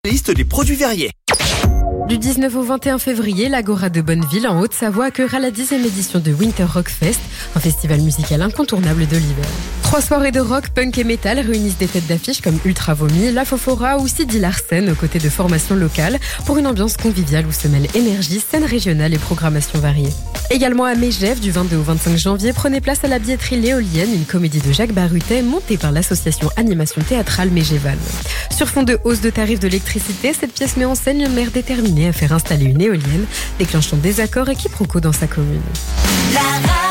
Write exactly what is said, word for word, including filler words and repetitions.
Liste des produits verriers. Du dix-neuf au vingt et un février, l'Agora de Bonneville, en Haute-Savoie, accueillera la dixième édition de Winter Rock Fest, un festival musical incontournable de l'hiver. Trois soirées de rock, punk et métal réunissent des têtes d'affiche comme Ultra Vomi, La Fofora ou Sidi Larsen, aux côtés de formations locales, pour une ambiance conviviale où se mêlent énergie, scène régionale et programmation variée. Également à Megève, du vingt-deux au vingt-cinq janvier, prenez place à la billetterie L'Éolienne, une comédie de Jacques Barutet montée par l'association Animation Théâtrale Megéval. Sur fond de hausse de tarifs de l'électricité, cette pièce met en scène une maire déterminée à faire installer une éolienne, déclenchant désaccords et quiproquos dans sa commune. La